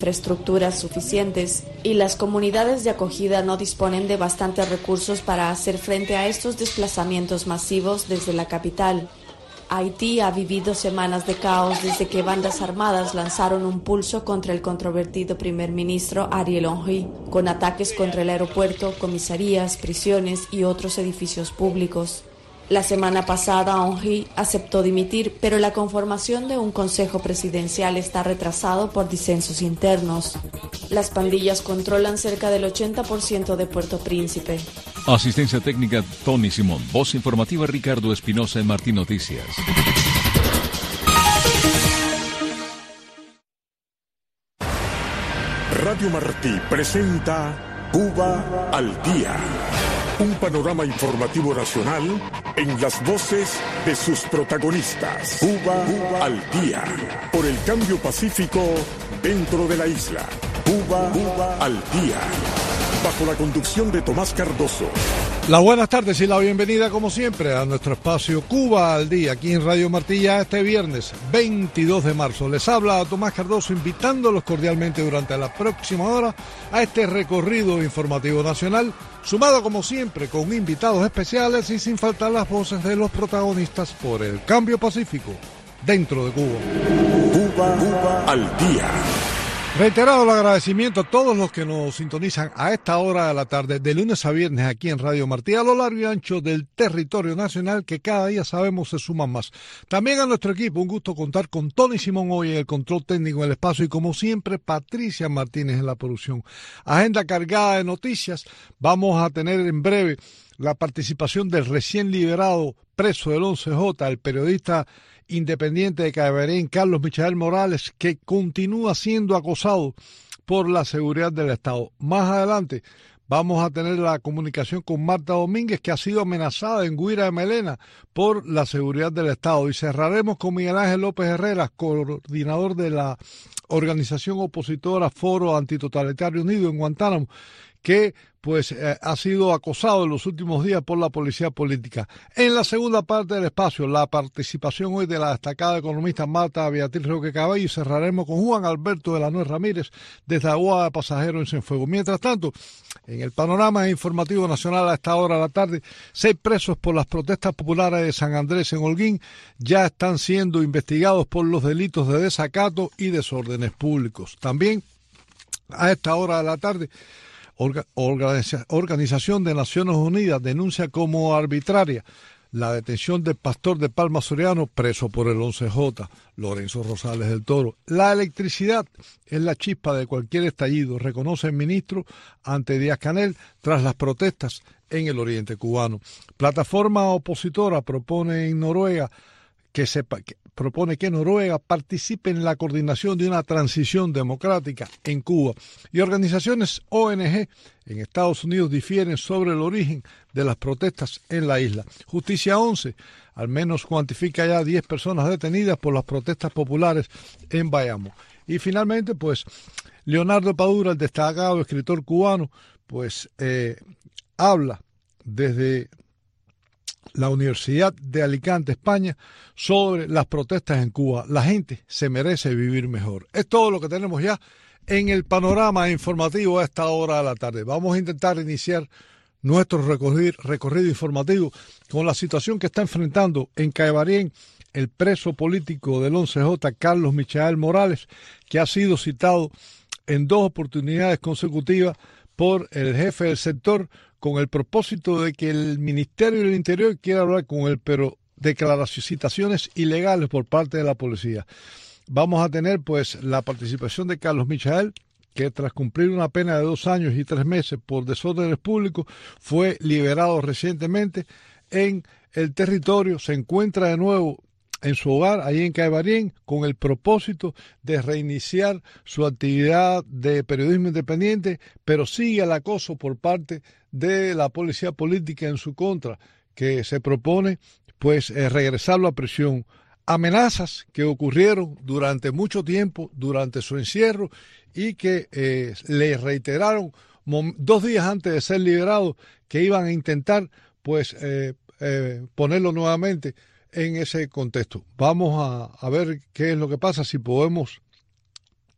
infraestructuras suficientes y las comunidades de acogida no disponen de bastantes recursos para hacer frente a estos desplazamientos masivos desde la capital. Haití ha vivido semanas de caos desde que bandas armadas lanzaron un pulso contra el controvertido primer ministro Ariel Henry, con ataques contra el aeropuerto, comisarías, prisiones y otros edificios públicos. La semana pasada Henry aceptó dimitir, pero la conformación de un consejo presidencial está retrasado por disensos internos. Las pandillas controlan cerca del 80% de Puerto Príncipe. Asistencia técnica Tony Simón. Voz informativa Ricardo Espinosa en Martín Noticias. Radio Martí presenta Cuba al Día. Un panorama informativo nacional en las voces de sus protagonistas. Cuba al Día. Por el cambio pacífico dentro de la isla. Cuba al Día. Bajo la conducción de Tomás Cardoso. Las buenas tardes y la bienvenida, como siempre, a nuestro espacio Cuba al Día, aquí en Radio Martilla, este viernes 22 de marzo. Les habla Tomás Cardoso, invitándolos cordialmente durante la próxima hora a este recorrido informativo nacional, sumado como siempre con invitados especiales y sin faltar las voces de los protagonistas por el cambio pacífico dentro de Cuba. Cuba al Día. Reiterado el agradecimiento a todos los que nos sintonizan a esta hora de la tarde, de lunes a viernes aquí en Radio Martí, a lo largo y ancho del territorio nacional, que cada día sabemos se suman más. También a nuestro equipo, un gusto contar con Tony Simón hoy en el control técnico en el espacio y como siempre Patricia Martínez en la producción. Agenda cargada de noticias. Vamos a tener en breve la participación del recién liberado preso del 11J, el periodista independiente de Caberén, Carlos Michael Morales, que continúa siendo acosado por la seguridad del Estado. Más adelante vamos a tener la comunicación con Marta Domínguez, que ha sido amenazada en Guira de Melena por la seguridad del Estado. Y cerraremos con Miguel Ángel López Herrera, coordinador de la organización opositora Foro Antitotalitario Unido en Guantánamo, que ha sido acosado en los últimos días por la policía política. En la segunda parte del espacio, la participación hoy de la destacada economista Marta Beatriz Roque Cabello, y cerraremos con Juan Alberto de la Nuez Ramírez desde Aguada de Pasajeros en Cienfuegos. Mientras tanto, en el panorama informativo nacional a esta hora de la tarde, 6 presos por las protestas populares de San Andrés en Holguín ya están siendo investigados por los delitos de desacato y desórdenes públicos. También a esta hora de la tarde, Organización de Naciones Unidas denuncia como arbitraria la detención del pastor de Palma Soriano, preso por el 11J, Lorenzo Rosales del Toro. La electricidad es la chispa de cualquier estallido, reconoce el ministro ante Díaz-Canel tras las protestas en el oriente cubano. Plataforma opositora propone que Noruega participe en la coordinación de una transición democrática en Cuba. Y organizaciones ONG en Estados Unidos difieren sobre el origen de las protestas en la isla. Justicia 11 al menos cuantifica ya 10 personas detenidas por las protestas populares en Bayamo. Y finalmente, Leonardo Padura, el destacado escritor cubano, habla desde la Universidad de Alicante, España, sobre las protestas en Cuba. La gente se merece vivir mejor. Es todo lo que tenemos ya en el panorama informativo a esta hora de la tarde. Vamos a intentar iniciar nuestro recorrido informativo con la situación que está enfrentando en Caibarién el preso político del 11J, Carlos Michael Morales, que ha sido citado en 2 oportunidades consecutivas por el jefe del sector, con el propósito de que el Ministerio del Interior quiera hablar con él, pero citaciones ilegales por parte de la policía. Vamos a tener la participación de Carlos Michael, que tras cumplir una pena de 2 años y 3 meses por desórdenes públicos, fue liberado recientemente en el territorio, se encuentra de nuevo en su hogar, ahí en Caibarién, con el propósito de reiniciar su actividad de periodismo independiente, pero sigue el acoso por parte de la policía política en su contra, que se propone regresarlo a prisión. Amenazas que ocurrieron durante mucho tiempo, durante su encierro, y que le reiteraron 2 días antes de ser liberado que iban a intentar ponerlo nuevamente en ese contexto. Vamos a ver qué es lo que pasa, si podemos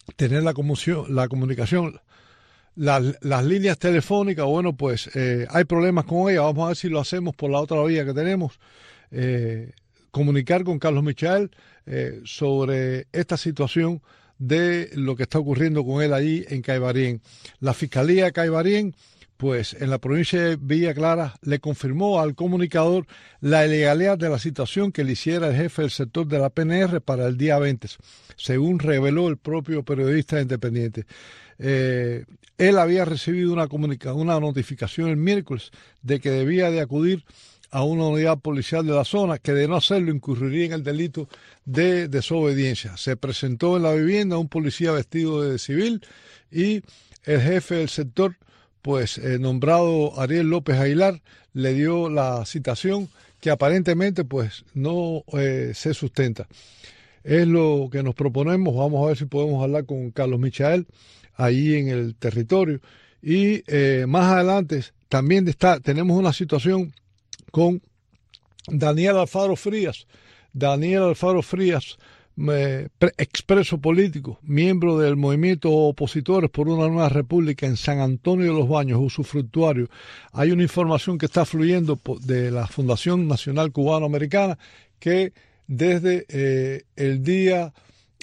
tener la comunicación, las líneas telefónicas. Bueno, pues hay problemas con ella. Vamos a ver si lo hacemos por la otra vía que tenemos. Comunicar con Carlos Michael sobre esta situación de lo que está ocurriendo con él allí en Caibarien. La Fiscalía de Caibarien, pues en la provincia de Villa Clara, le confirmó al comunicador la ilegalidad de la citación que le hiciera el jefe del sector de la PNR para el día 20, según reveló el propio periodista independiente. Él había recibido una notificación el miércoles de que debía de acudir a una unidad policial de la zona, que de no hacerlo incurriría en el delito de desobediencia. Se presentó en la vivienda un policía vestido de civil y el jefe del sector, pues nombrado Ariel López Aguilar, le dio la citación que aparentemente pues no se sustenta. Es lo que nos proponemos. Vamos a ver si podemos hablar con Carlos Michael ahí en el territorio. Y más adelante también tenemos una situación con Daniel Alfaro Frías. Daniel Alfaro Frías, expreso político, miembro del movimiento Opositores por una Nueva República en San Antonio de los Baños, usufructuario. Hay una información que está fluyendo de la Fundación Nacional Cubano-Americana que desde el día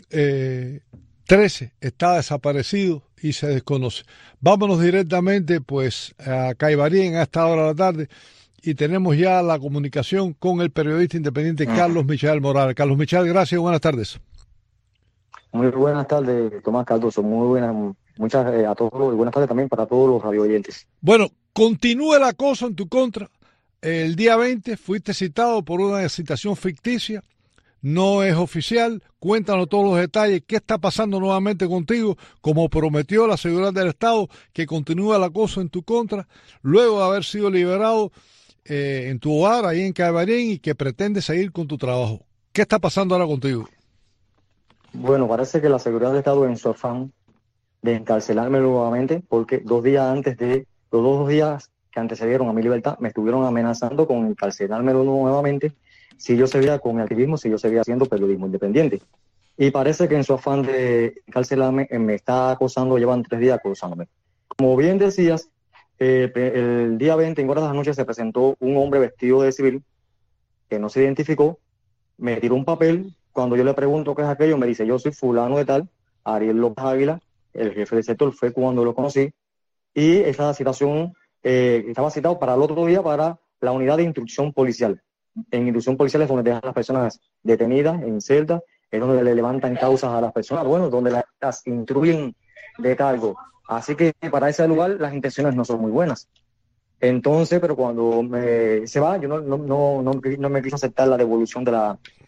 13 está desaparecido y se desconoce. Vámonos directamente pues a Caibarien a esta hora de la tarde y tenemos ya la comunicación con el periodista independiente Carlos Michael Morales. Carlos Michael, gracias, buenas tardes. Muy buenas tardes, Tomás Cardoso, muy buenas, muchas a todos y buenas tardes también para todos los radio oyentes. Bueno, continúa el acoso en tu contra. El día 20 fuiste citado por una citación ficticia, no es oficial. Cuéntanos todos los detalles. ¿Qué está pasando nuevamente contigo? Como prometió la seguridad del Estado, que continúa el acoso en tu contra, luego de haber sido liberado en tu hogar, ahí en Caibarien, y que pretende seguir con tu trabajo. ¿Qué está pasando ahora contigo? Bueno, parece que la seguridad del Estado en su afán de encarcelarme nuevamente, porque 2 días antes de los 2 días que antecedieron a mi libertad, me estuvieron amenazando con encarcelarme nuevamente si yo seguía con mi activismo, si yo seguía haciendo periodismo independiente. Y parece que en su afán de encarcelarme me está acosando, llevan 3 días acosándome. Como bien decías, el día 20 en horas de la noche se presentó un hombre vestido de civil que no se identificó, me tiró un papel. Cuando yo le pregunto qué es aquello, me dice: yo soy fulano de tal, Ariel López Ávila, el jefe del sector, fue cuando lo conocí, y esa citación estaba citado para el otro día para la unidad de instrucción policial. En instrucción policial es donde dejan a las personas detenidas en celda, es donde le levantan causas a las personas, bueno, donde las instruyen de cargo. Así que para ese lugar las intenciones no son muy buenas. Entonces, pero cuando se va, yo no me quiso aceptar la devolución de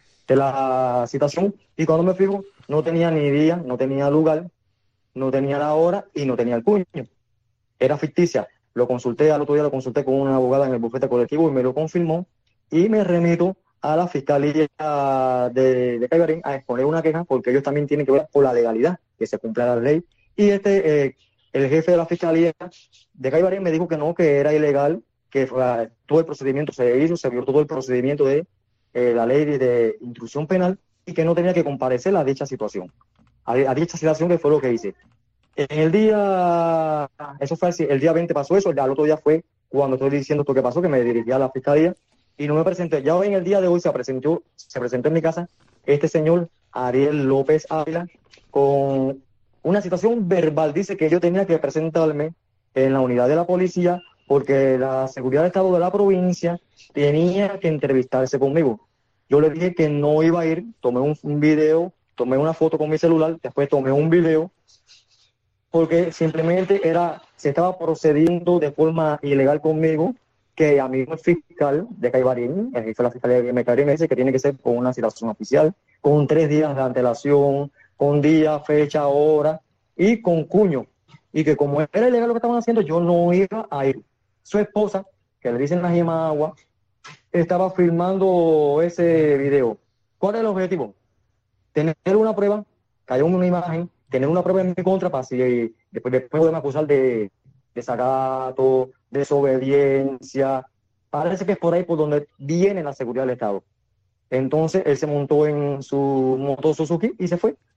la citación, y cuando me fijo, no tenía ni día, no tenía lugar, no tenía la hora y no tenía el puño. Era ficticia. Al otro día lo consulté con una abogada en el bufete colectivo y me lo confirmó, y me remito a la Fiscalía de Caibarien a exponer una queja, porque ellos también tienen que ver por la legalidad, que se cumpla la ley. Y el jefe de la Fiscalía de Caibarien me dijo que no, que era ilegal, que todo el procedimiento se violó todo el procedimiento de la ley de instrucción penal, y que no tenía que comparecer a dicha situación, a dicha situación, que fue lo que hice. El día 20 pasó eso, al otro día fue cuando estoy diciendo esto que pasó, que me dirigí a la Fiscalía y no me presenté. Ya hoy, en el día de hoy, se presentó en mi casa este señor Ariel López Ávila con una situación verbal. Dice que yo tenía que presentarme en la unidad de la policía porque la seguridad del Estado de la provincia tenía que entrevistarse conmigo. Yo le dije que no iba a ir, tomé un video, tomé una foto con mi celular, después tomé un video, porque simplemente se estaba procediendo de forma ilegal conmigo, que a mí el fiscal de Caibarien, el jefe de la Fiscalía de Caibarien, me dice que tiene que ser con una citación oficial, con 3 días de antelación, con día, fecha, hora y con cuño, y que como era ilegal lo que estaban haciendo, yo no iba a ir. Su esposa, que le dicen la Gema Agua, estaba filmando ese video. ¿Cuál es el objetivo? Tener una prueba, que haya una imagen, tener una prueba en mi contra para si después poderme acusar de desacato, desobediencia. Parece que es por ahí por donde viene la seguridad del Estado. Entonces él se montó en su moto Suzuki y se fue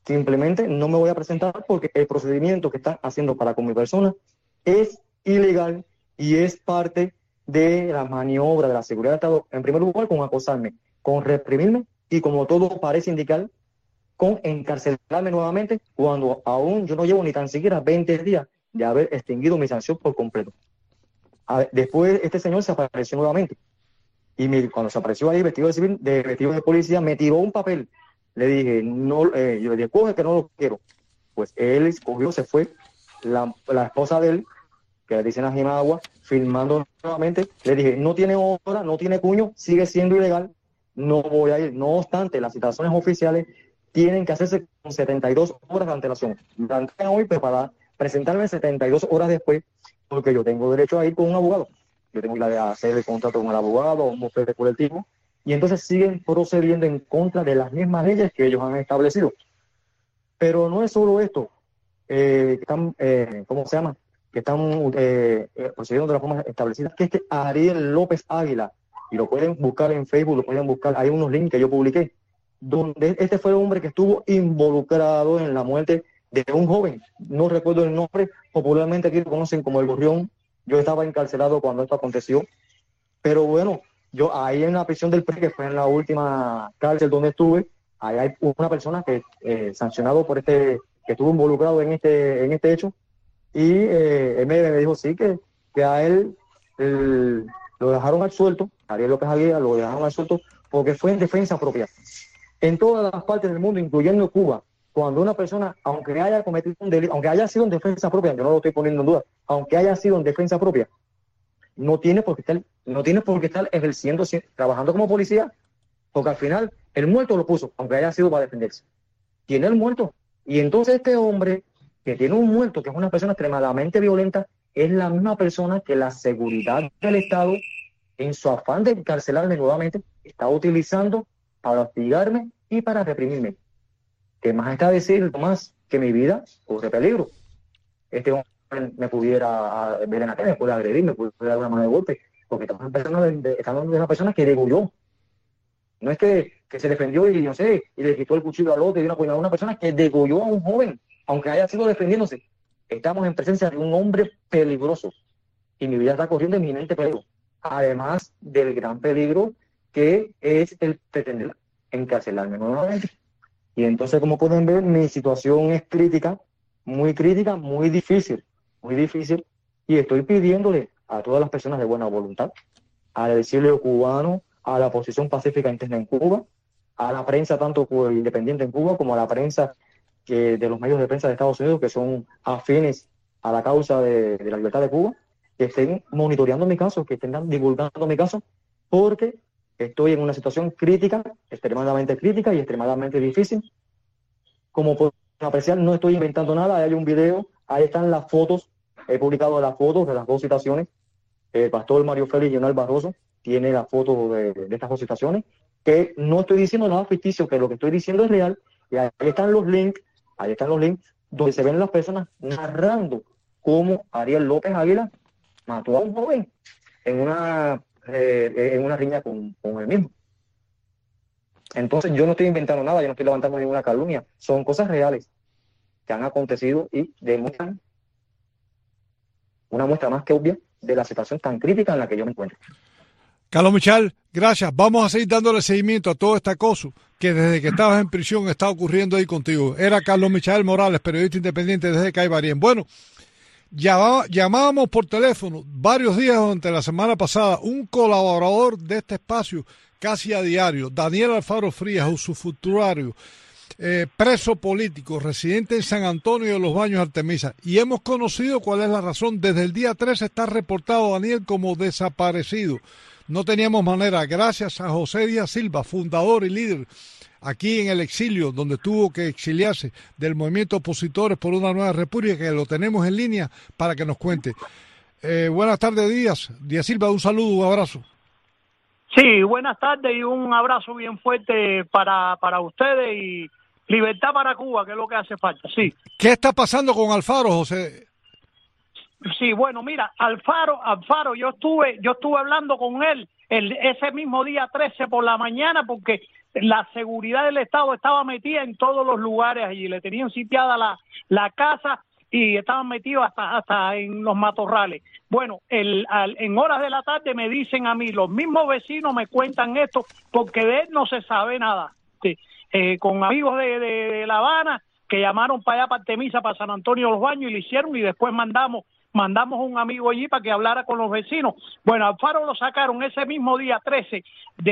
simplemente no me voy a presentar porque el procedimiento que están haciendo para con mi persona es ilegal y es parte de la maniobra de la seguridad del Estado, en primer lugar con acosarme, con reprimirme y, como todo parece indicar, con encarcelarme nuevamente cuando aún yo no llevo ni tan siquiera 20 días de haber extinguido mi sanción por completo. Después este señor se apareció nuevamente y cuando se apareció ahí vestido de civil, vestido de policía, me tiró un papel. Le dije, no, yo le dije, coge que no lo quiero. Pues él escogió, se fue, la esposa de él, que le dicen a Jimagua, filmando nuevamente. Le dije, no tiene hora, no tiene cuño, sigue siendo ilegal, no voy a ir. No obstante, las citaciones oficiales tienen que hacerse con 72 horas de antelación. Hoy para presentarme 72 horas después, porque yo tengo derecho a ir con un abogado. Yo tengo la de hacer el contrato con el abogado, un bufete colectivo, y entonces siguen procediendo en contra de las mismas leyes que ellos han establecido. Pero no es solo esto, están, ¿cómo se llama? Que están procediendo de la forma establecida, que este Ariel López Águila, y lo pueden buscar en Facebook, lo pueden buscar, hay unos links que yo publiqué, donde este fue el hombre que estuvo involucrado en la muerte de un joven, no recuerdo el nombre, popularmente aquí lo conocen como el Gorrión. Yo estaba encarcelado cuando esto aconteció, pero bueno, yo ahí en la prisión del PRI, que fue en la última cárcel donde estuve, ahí hay una persona que sancionado por que estuvo involucrado en este hecho, y él me dijo sí, que a él lo dejaron al suelto, Ariel López Aguirre lo dejaron al suelto porque fue en defensa propia. En todas las partes del mundo, incluyendo Cuba, cuando una persona, aunque haya cometido un delito, aunque haya sido en defensa propia, yo no lo estoy poniendo en duda, aunque haya sido en defensa propia, no tiene por qué estar ejerciendo, trabajando como policía, porque al final el muerto lo puso, aunque haya sido para defenderse. Tiene el muerto. Y entonces este hombre que tiene un muerto, que es una persona extremadamente violenta, es la misma persona que la seguridad del Estado, en su afán de encarcelarme nuevamente, está utilizando para hostigarme y para reprimirme. ¿Qué más está decir, Tomás, que mi vida corre peligro? Este hombre me pudiera ver en la calle, me puede agredir, me puede dar una mano de golpe, porque estamos hablando de una persona que degolló. No es que se defendió y no sé, y le quitó el cuchillo al otro y dio una puñalada a una persona que degolló a un joven, aunque haya sido defendiéndose. Estamos en presencia de un hombre peligroso y mi vida está corriendo inminente peligro. Además del gran peligro que es el pretender encarcelarme nuevamente. Y entonces, como pueden ver, mi situación es crítica, muy difícil, y estoy pidiéndole a todas las personas de buena voluntad, al exilio cubano, a la oposición pacífica interna en Cuba, a la prensa tanto independiente en Cuba como a la prensa de los medios de prensa de Estados Unidos que son afines a la causa de la libertad de Cuba, que estén monitoreando mi caso, que estén divulgando mi caso, porque estoy en una situación crítica, extremadamente crítica y extremadamente difícil. Como pueden apreciar, no estoy inventando nada, hay un video, ahí están las fotos, he publicado las fotos de las dos citaciones. El pastor Mario Félix Leonel Barroso tiene la foto de estas dos citaciones, que no estoy diciendo nada ficticio, que lo que estoy diciendo es real, y ahí están los links, donde se ven las personas narrando cómo Ariel López Águila mató a un joven en una riña con él mismo. Entonces yo no estoy inventando nada, yo no estoy levantando ninguna calumnia, son cosas reales que han acontecido y demuestran una muestra más que obvia de la situación tan crítica en la que yo me encuentro. Carlos Michel, gracias. Vamos a seguir dándole seguimiento a todo este acoso que desde que estabas en prisión está ocurriendo ahí contigo. Era Carlos Michel Morales, periodista independiente desde Caibarien. Bueno, llamábamos por teléfono varios días durante la semana pasada un colaborador de este espacio casi a diario, Daniel Alfaro Frías, usufructuario, preso político, residente en San Antonio de los Baños, Artemisa, y hemos conocido cuál es la razón. Desde el día 3 está reportado Daniel como desaparecido. No teníamos manera, gracias a José Díaz Silva, fundador y líder aquí en el exilio, donde tuvo que exiliarse del movimiento Opositores por una Nueva República, que lo tenemos en línea para que nos cuente. Buenas tardes, Díaz Silva, un saludo, un abrazo. Sí, buenas tardes y un abrazo bien fuerte para ustedes y libertad para Cuba, que es lo que hace falta, sí. ¿Qué está pasando con Alfaro, José? Sí, bueno, mira, Alfaro, yo estuve hablando con él ese mismo día 13 por la mañana porque la seguridad del Estado estaba metida en todos los lugares allí, le tenían sitiada la casa y estaban metidos hasta en los matorrales. Bueno, en horas de la tarde me dicen a mí, los mismos vecinos me cuentan esto, porque de él no se sabe nada. Sí, con amigos de La Habana que llamaron para allá, para Artemisa, para San Antonio de los Baños, y lo hicieron, y después mandamos un amigo allí para que hablara con los vecinos. Bueno, Alfaro lo sacaron ese mismo día 13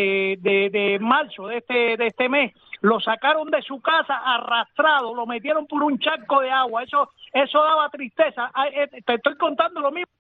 de marzo de este mes, lo sacaron de su casa arrastrado, lo metieron por un charco de agua. Eso daba tristeza. Te estoy contando lo mismo.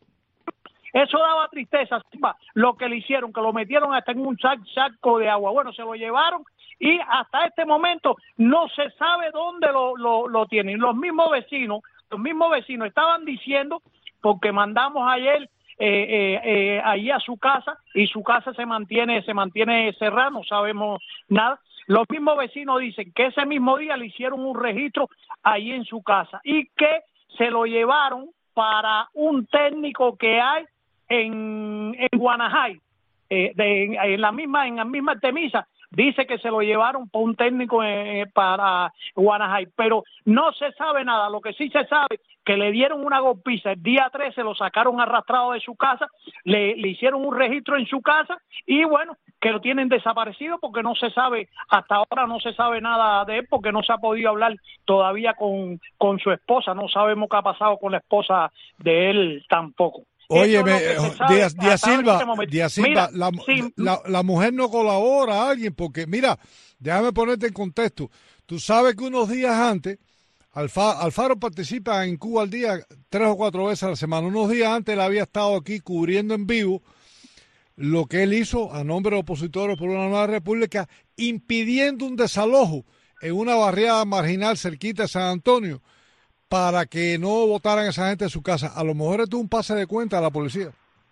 Eso daba tristeza, lo que le hicieron, que lo metieron hasta en un charco de agua. Bueno, se lo llevaron y hasta este momento no se sabe dónde lo tienen. Los mismos vecinos estaban diciendo, porque mandamos ayer allí a su casa, y su casa se mantiene cerrada, no sabemos nada. Los mismos vecinos dicen que ese mismo día le hicieron un registro allí en su casa y que se lo llevaron para un técnico que hay en Guanajay, en la misma Artemisa. Dice que se lo llevaron por un técnico para Guanajay, pero no se sabe nada. Lo que sí se sabe, que le dieron una golpiza el día 13, lo sacaron arrastrado de su casa, le hicieron un registro en su casa, y bueno, que lo tienen desaparecido, porque no se sabe, hasta ahora no se sabe nada de él, porque no se ha podido hablar todavía con su esposa. No sabemos qué ha pasado con la esposa de él tampoco. Oye, Díaz Silva, la mujer no colabora a alguien, porque mira, déjame ponerte en contexto. Tú sabes que unos días antes, Alfaro participa en Cuba al Día 3 o 4 veces a la semana. Unos días antes él había estado aquí cubriendo en vivo lo que él hizo a nombre de opositores por una nueva república, impidiendo un desalojo en una barriada marginal cerquita de San Antonio, para que no votaran a esa gente de su casa. A lo mejor esto es un pase de cuenta a la policía.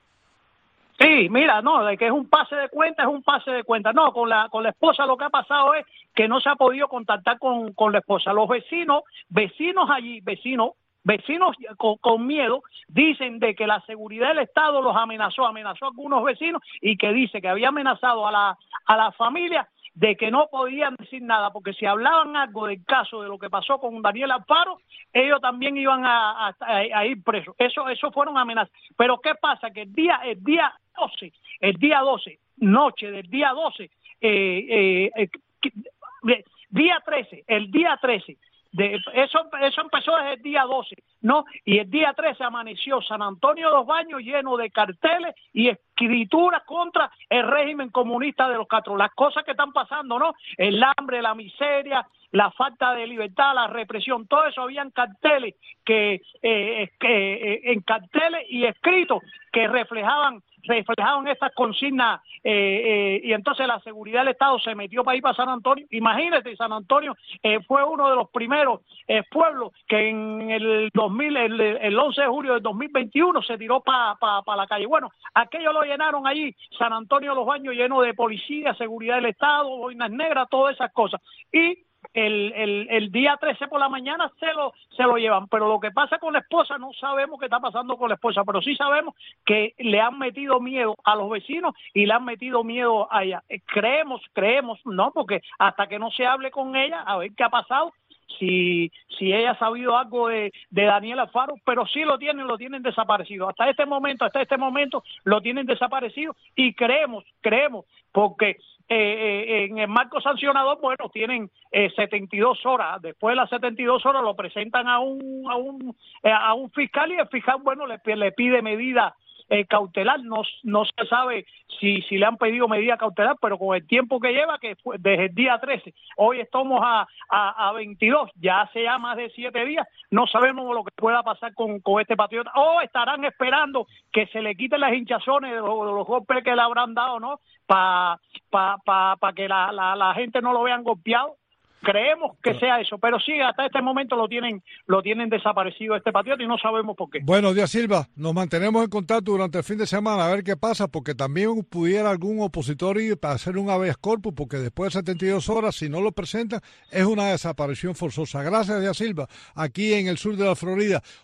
Sí, mira, no, de que es un pase de cuenta, es un pase de cuenta. No, con la esposa lo que ha pasado es que no se ha podido contactar con la esposa. Los vecinos allí, vecinos con miedo, dicen de que la seguridad del Estado los amenazó a algunos vecinos, y que dice que había amenazado a la familia, de que no podían decir nada, porque si hablaban algo del caso de lo que pasó con Daniel Alfaro, ellos también iban a ir presos. Eso fueron amenazas. Pero ¿qué pasa? Que el día 12, noche del día 12, día 13, eso empezó desde el día 12, ¿no? Y el día 13 amaneció San Antonio de los Baños lleno de carteles y escrituras contra el régimen comunista de los Castro. Las cosas que están pasando, ¿no? El hambre, la miseria, la falta de libertad, la represión, todo eso. Habían carteles en carteles y escritos que reflejaban estas consignas, y entonces la seguridad del Estado se metió para ir para San Antonio. Imagínate, San Antonio fue uno de los primeros pueblos que en el 11 de julio del 2021 se tiró para la calle. Bueno, aquello lo llenaron allí, San Antonio de los Baños, lleno de policía, seguridad del Estado, boinas negras, todas esas cosas. Y el día 13 por la mañana se lo llevan. Pero lo que pasa con la esposa, no sabemos qué está pasando con la esposa, pero sí sabemos que le han metido miedo a los vecinos y le han metido miedo a ella. Creemos, no, porque hasta que no se hable con ella, a ver qué ha pasado, si ella ha sabido algo de Daniel Alfaro, pero sí lo tienen desaparecido. Hasta este momento lo tienen desaparecido, y creemos, porque en el marco sancionador, bueno, tienen 72 horas. Después de las 72 horas lo presentan a un fiscal, y el fiscal, bueno, le pide medida cautelar. No se sabe si le han pedido medida cautelar, pero con el tiempo que lleva, que fue desde el día 13, hoy estamos a 22, ya hace ya más de 7 días, no sabemos lo que pueda pasar con este patriota. O estarán esperando que se le quiten las hinchazones de los golpes que le habrán dado, ¿no? Para que la gente no lo vean golpeado. Creemos que sea eso, pero sí, hasta este momento lo tienen desaparecido este patriota, y no sabemos por qué. Bueno, Díaz Silva, nos mantenemos en contacto durante el fin de semana a ver qué pasa, porque también pudiera algún opositor ir para hacer un habeas corpus, porque después de 72 horas, si no lo presentan, es una desaparición forzosa. Gracias, Díaz Silva, aquí en el sur de la Florida.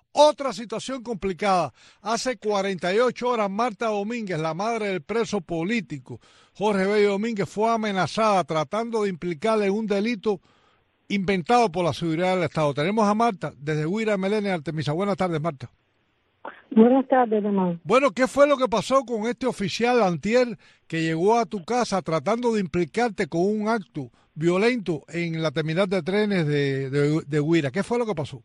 Otra situación complicada. Hace 48 horas, Marta Domínguez, la madre del preso político Jorge Bello Domínguez, fue amenazada tratando de implicarle en un delito inventado por la seguridad del Estado. Tenemos a Marta desde Guira, Melena y Artemisa. Buenas tardes, Marta. Buenas tardes, hermano. Bueno, ¿qué fue lo que pasó con este oficial antier que llegó a tu casa tratando de implicarte con un acto violento en la terminal de trenes de Guira? ¿Qué fue lo que pasó?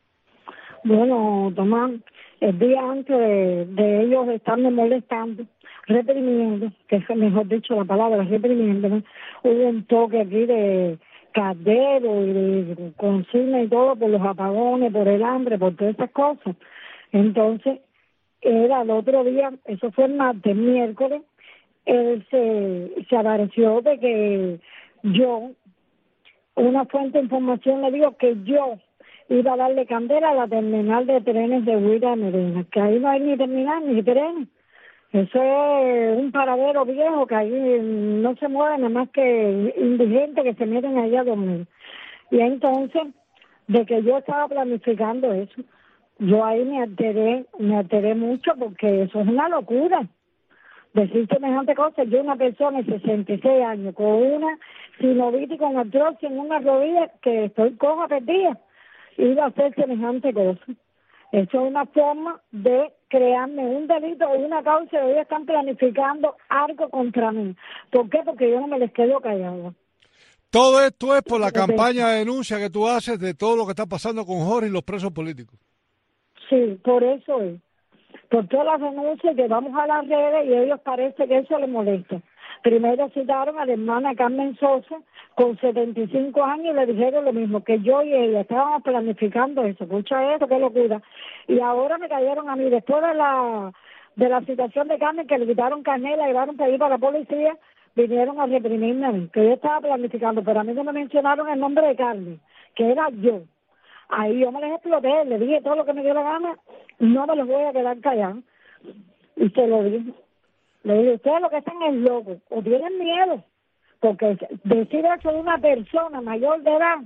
Bueno, Tomás, el día antes de ellos estarme molestando, reprimiendo, que es mejor dicho la palabra, reprimiéndome, hubo un toque aquí de caldero y de consigna y todo por los apagones, por el hambre, por todas esas cosas. Entonces, era el otro día, eso fue el martes, miércoles, él se apareció de que yo, una fuente de información me dijo que yo iba a darle candela a la terminal de trenes de Guira Melena, que ahí no hay ni terminal ni trenes. Eso es un paradero viejo que ahí no se mueve nada más que indigentes que se meten allá a dormir. Y entonces, de que yo estaba planificando eso, yo ahí me alteré mucho porque eso es una locura. Decir semejante cosa, yo una persona de 66 años con una sinovitis con artrosis en una rodilla que estoy coja perdida, iba a hacer semejante cosa. Eso es una forma de crearme un delito o una causa de ellos están planificando algo contra mí. ¿Por qué? Porque yo no me les quedo callada. Todo esto es por la campaña de denuncia que tú haces de todo lo que está pasando con Jorge y los presos políticos. Sí, por eso es. Por todas las denuncias que vamos a las redes y a ellos parece que eso les molesta. Primero citaron a la hermana Carmen Sosa con 75 años y le dijeron lo mismo, que yo y ella estábamos planificando eso. Escucha eso, qué locura. Y ahora me cayeron a mí, después de la citación de Carmen, que le quitaron carnet, la llevaron para ir para la policía, vinieron a reprimirme a mí, que yo estaba planificando, pero a mí no me mencionaron el nombre de Carmen, que era yo. Ahí yo me les exploté, le dije todo lo que me dio la gana, no me los voy a quedar callados. Y se lo dije. Le dije, ustedes lo que están es locos, o tienen miedo, porque decir eso de una persona mayor de edad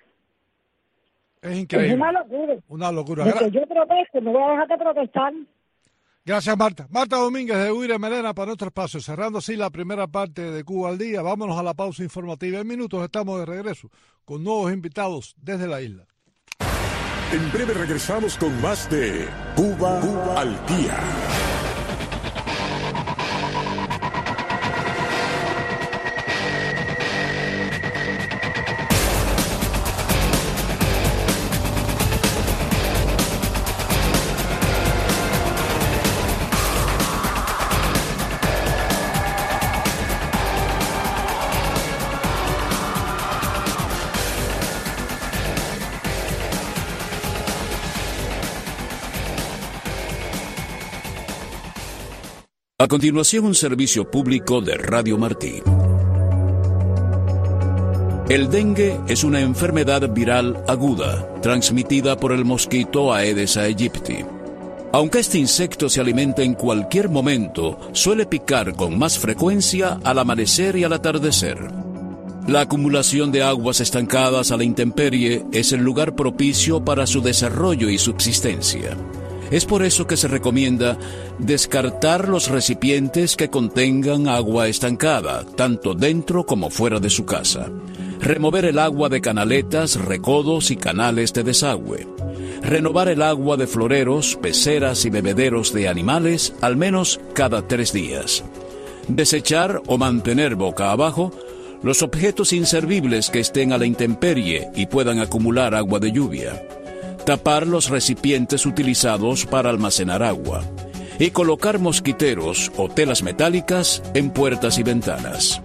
es increíble. Es una locura. Una locura. De que yo protesto, me voy a dejar de protestar. Gracias, Marta. Marta Domínguez de Guira Melena para nuestro espacio. Cerrando así la primera parte de Cuba al Día. Vámonos a la pausa informativa. En minutos estamos de regreso con nuevos invitados desde la isla. En breve regresamos con más de Cuba al Día. A continuación, un servicio público de Radio Martí. El dengue es una enfermedad viral aguda, transmitida por el mosquito Aedes aegypti. Aunque este insecto se alimenta en cualquier momento, suele picar con más frecuencia al amanecer y al atardecer. La acumulación de aguas estancadas a la intemperie es el lugar propicio para su desarrollo y subsistencia. Es por eso que se recomienda descartar los recipientes que contengan agua estancada, tanto dentro como fuera de su casa. Remover el agua de canaletas, recodos y canales de desagüe. Renovar el agua de floreros, peceras y bebederos de animales al menos cada 3 días. Desechar o mantener boca abajo los objetos inservibles que estén a la intemperie y puedan acumular agua de lluvia. Tapar los recipientes utilizados para almacenar agua y colocar mosquiteros o telas metálicas en puertas y ventanas.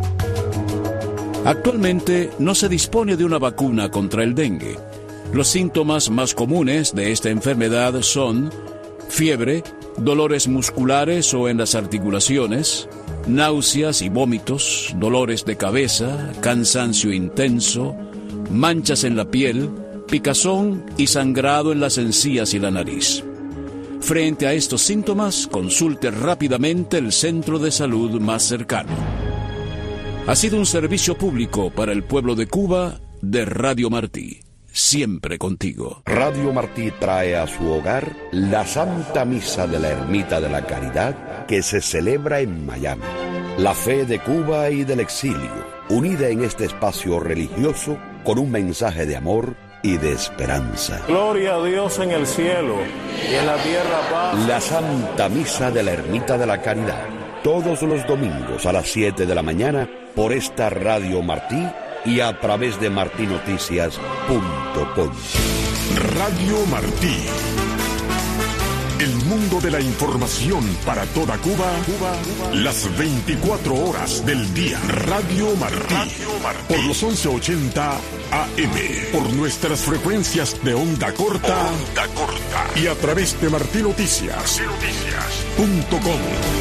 Actualmente no se dispone de una vacuna contra el dengue. Los síntomas más comunes de esta enfermedad son fiebre, dolores musculares o en las articulaciones, náuseas y vómitos, dolores de cabeza, cansancio intenso, manchas en la piel, picazón y sangrado en las encías y la nariz. Frente a estos síntomas, consulte rápidamente el centro de salud más cercano. Ha sido un servicio público para el pueblo de Cuba de Radio Martí. siempre contigo. Radio Martí trae a su hogar la Santa Misa de la Ermita de la Caridad que se celebra en Miami. La fe de Cuba y del exilio, unida en este espacio religioso con un mensaje de amor y de esperanza. Gloria a Dios en el cielo y en la tierra paz. La Santa Misa de la Ermita de la Caridad, todos los domingos a las 7 de la mañana por esta Radio Martí y a través de martinoticias.com. Radio Martí. El mundo de la información para toda Cuba, las 24 horas del día. Radio Martí. Por los 1180 AM. Por nuestras frecuencias de onda corta. Y a través de martinoticias.com.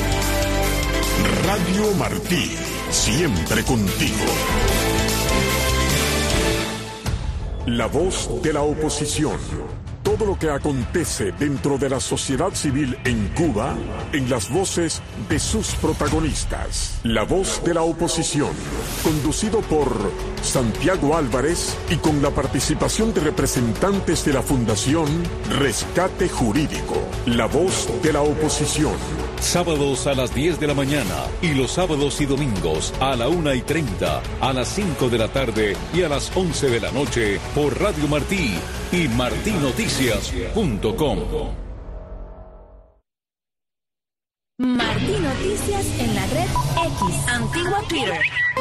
Radio Martí. Siempre contigo. La voz de la oposición. Todo lo que acontece dentro de la sociedad civil en Cuba, en las voces de sus protagonistas. La voz de la oposición, conducido por Santiago Álvarez y con la participación de representantes de la Fundación Rescate Jurídico. La voz de la oposición. Sábados a las 10 de la mañana y los sábados y domingos a la 1:30, a las 5 de la tarde y a las 11 de la noche por Radio Martí y martinoticias.com. Martí Noticias en la red X, antigua Twitter.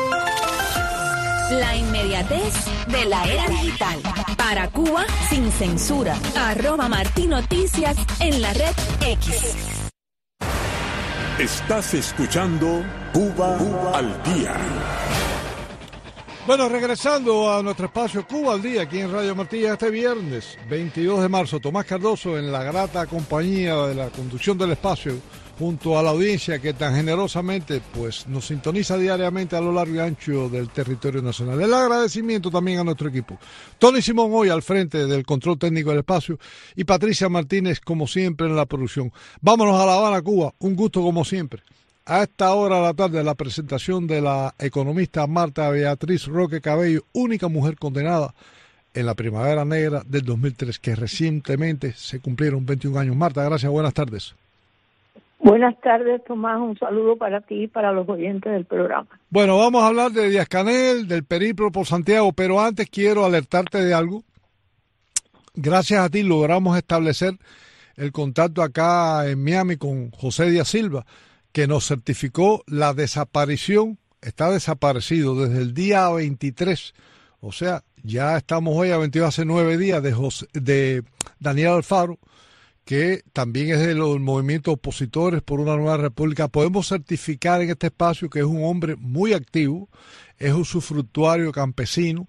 La inmediatez de la era digital. Para Cuba sin censura. @Martí Noticias en la red X. Estás escuchando Cuba al Día. Bueno, regresando a nuestro espacio Cuba al Día, aquí en Radio Martí, este viernes 22 de marzo, Tomás Cardoso en la grata compañía de la conducción del espacio, junto a la audiencia que tan generosamente pues nos sintoniza diariamente a lo largo y ancho del territorio nacional. El agradecimiento también a nuestro equipo. Tony Simón hoy al frente del control técnico del espacio y Patricia Martínez como siempre en la producción. Vámonos a La Habana, Cuba. Un gusto como siempre. A esta hora de la tarde, la presentación de la economista Marta Beatriz Roque Cabello, única mujer condenada en la Primavera Negra del 2003, que recientemente se cumplieron 21 años. Marta, gracias, buenas tardes. Buenas tardes, Tomás. Un saludo para ti y para los oyentes del programa. Bueno, vamos a hablar de Díaz-Canel, del periplo por Santiago, pero antes quiero alertarte de algo. Gracias a ti logramos establecer el contacto acá en Miami con José Díaz Silva, que nos certificó la desaparición. Está desaparecido desde el día 23, o sea, ya estamos hoy a 22, hace 9 días, de Daniel Alfaro, que también es de los movimientos opositores por una nueva república. Podemos certificar en este espacio que es un hombre muy activo, es un usufructuario campesino,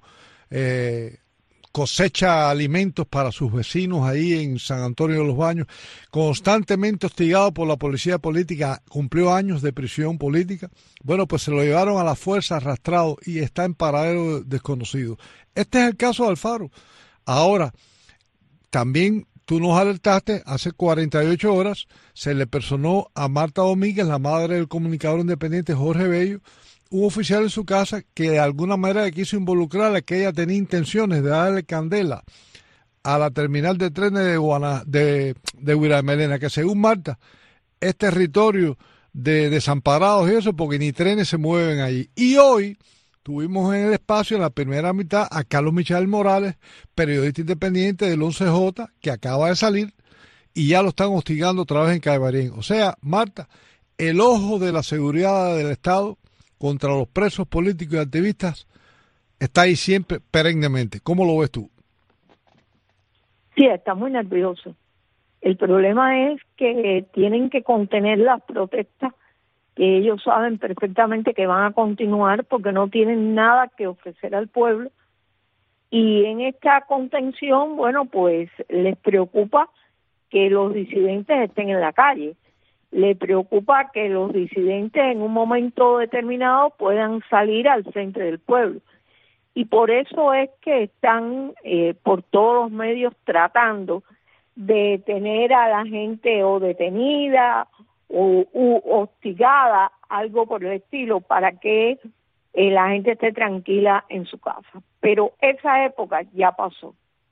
cosecha alimentos para sus vecinos ahí en San Antonio de los Baños, constantemente hostigado por la policía política, cumplió años de prisión política. Bueno, pues se lo llevaron a la fuerza arrastrado y está en paradero desconocido. Este es el caso de Alfaro. Ahora, también tú nos alertaste, hace 48 horas se le personó a Marta Domínguez, la madre del comunicador independiente Jorge Bello, un oficial en su casa que de alguna manera quiso involucrarla, que ella tenía intenciones de darle candela a la terminal de trenes de Huiramelena, que según Marta es territorio de desamparados y eso, porque ni trenes se mueven allí. Y hoy tuvimos en el espacio, en la primera mitad, a Carlos Michael Morales, periodista independiente del 11J, que acaba de salir, y ya lo están hostigando otra vez en Caibarén. O sea, Marta, el ojo de la seguridad del Estado contra los presos políticos y activistas está ahí siempre, perennemente. ¿Cómo lo ves tú? Sí, está muy nervioso. El problema es que tienen que contener las protestas, que ellos saben perfectamente que van a continuar porque no tienen nada que ofrecer al pueblo. Y en esta contención, bueno, pues les preocupa que los disidentes estén en la calle. Le preocupa que los disidentes en un momento determinado puedan salir al frente del pueblo. Y por eso es que están por todos los medios tratando de tener a la gente o detenida o hostigada, algo por el estilo, para que la gente esté tranquila en su casa. Pero esa época ya pasó.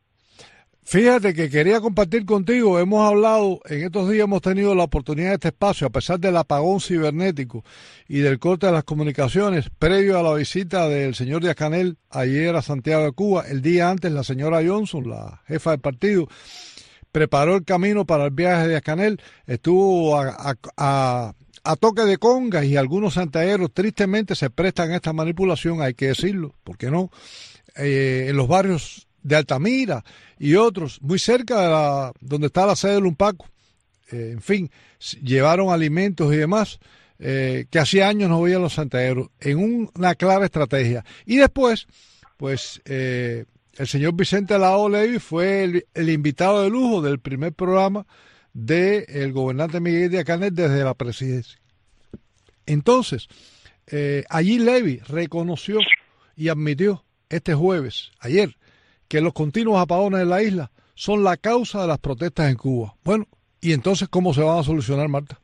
Fíjate que quería compartir contigo, hemos hablado, en estos días hemos tenido la oportunidad de este espacio, a pesar del apagón cibernético y del corte de las comunicaciones, previo a la visita del señor Díaz-Canel ayer a Santiago de Cuba. El día antes la señora Johnson, la jefa del partido, preparó el camino para el viaje de Díaz-Canel, estuvo a toque de congas, y algunos santiagueros tristemente se prestan a esta manipulación, hay que decirlo, ¿por qué no? En los barrios de Altamira y otros, muy cerca de donde está la sede del Unpaco. En fin, llevaron alimentos y demás que hacía años no veían los santiagueros, en una clara estrategia. Y después, pues, el señor Vicente Lao Levy fue el invitado de lujo del primer programa del gobernante Miguel Díaz-Canel desde la presidencia. Entonces, allí Levy reconoció y admitió este jueves, ayer, que los continuos apagones en la isla son la causa de las protestas en Cuba. Bueno, ¿y entonces cómo se van a solucionar, Marta?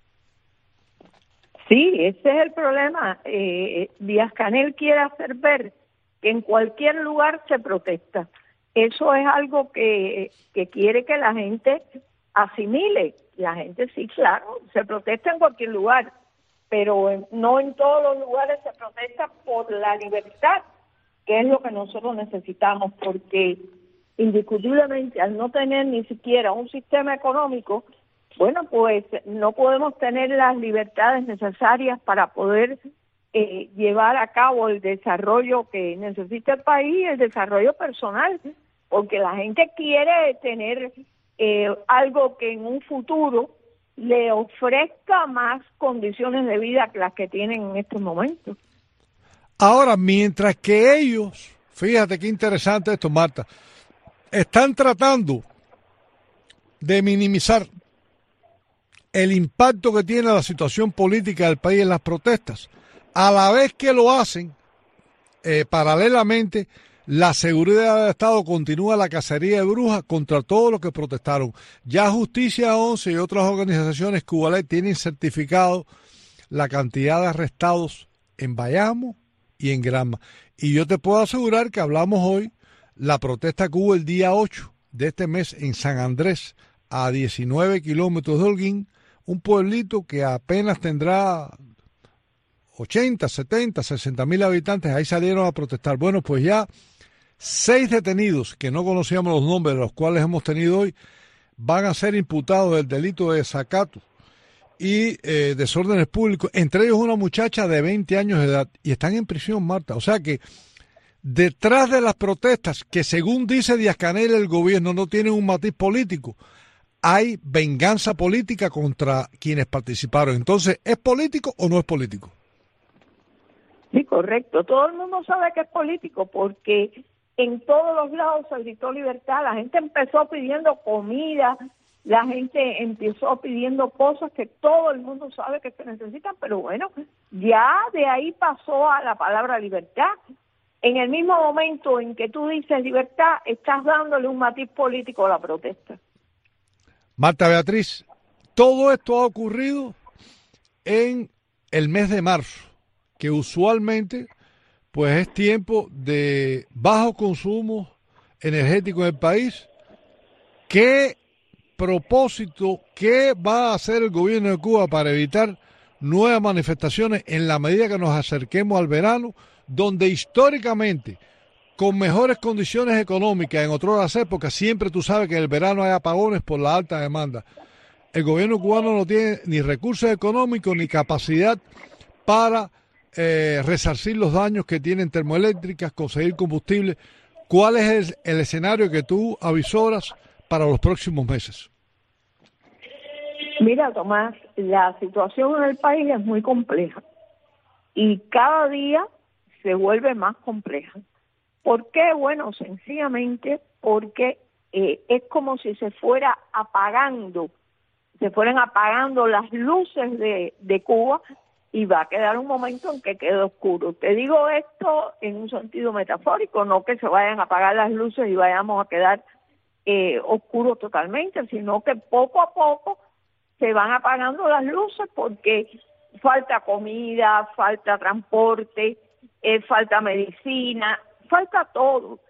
Sí, ese es el problema. Díaz-Canel quiere hacer ver que en cualquier lugar se protesta. Eso es algo que quiere que la gente asimile. La gente sí, claro, se protesta en cualquier lugar, pero no en todos los lugares se protesta por la libertad, que es lo que nosotros necesitamos, porque indiscutiblemente al no tener ni siquiera un sistema económico, bueno, pues no podemos tener las libertades necesarias para poder llevar a cabo el desarrollo que necesita el país, el desarrollo personal, porque la gente quiere tener algo que en un futuro le ofrezca más condiciones de vida que las que tienen en estos momentos. Ahora, mientras que ellos, fíjate qué interesante esto, Marta, están tratando de minimizar el impacto que tiene la situación política del país en las protestas, a la vez que lo hacen, paralelamente, la seguridad del Estado continúa la cacería de brujas contra todos los que protestaron. Ya Justicia 11 y otras organizaciones cubanas tienen certificado la cantidad de arrestados en Bayamo y en Granma. Y yo te puedo asegurar que hablamos hoy, la protesta que hubo el día 8 de este mes en San Andrés, a 19 kilómetros de Holguín, un pueblito que apenas tendrá 80, 70, 60 mil habitantes, ahí salieron a protestar. Bueno, pues ya 6 detenidos, que no conocíamos los nombres, de los cuales hemos tenido hoy, van a ser imputados del delito de desacato y desórdenes públicos, entre ellos una muchacha de 20 años de edad, y están en prisión, Marta. O sea que detrás de las protestas, que según dice Díaz-Canel, el gobierno no tiene un matiz político, hay venganza política contra quienes participaron. Entonces, ¿es político o no es político? Sí, correcto. Todo el mundo sabe que es político, porque en todos los lados se gritó libertad. La gente empezó pidiendo comida, la gente empezó pidiendo cosas que todo el mundo sabe que se necesitan, pero bueno, ya de ahí pasó a la palabra libertad. En el mismo momento en que tú dices libertad, estás dándole un matiz político a la protesta. Marta Beatriz, todo esto ha ocurrido en el mes de marzo, que usualmente pues es tiempo de bajo consumo energético en el país. ¿Qué propósito, qué va a hacer el gobierno de Cuba para evitar nuevas manifestaciones en la medida que nos acerquemos al verano, donde históricamente, con mejores condiciones económicas en otras épocas, siempre tú sabes que en el verano hay apagones por la alta demanda? El gobierno cubano no tiene ni recursos económicos ni capacidad para resarcir los daños que tienen termoeléctricas, conseguir combustible. ¿Cuál es el escenario que tú avisoras para los próximos meses? Mira, Tomás, la situación en el país es muy compleja y cada día se vuelve más compleja. ¿Por qué? Bueno, sencillamente porque es como si se fueran apagando las luces de Cuba, y va a quedar un momento en que quede oscuro. Te digo esto en un sentido metafórico, no que se vayan a apagar las luces y vayamos a quedar oscuros totalmente, sino que poco a poco se van apagando las luces porque falta comida, falta transporte, falta medicina, falta todo.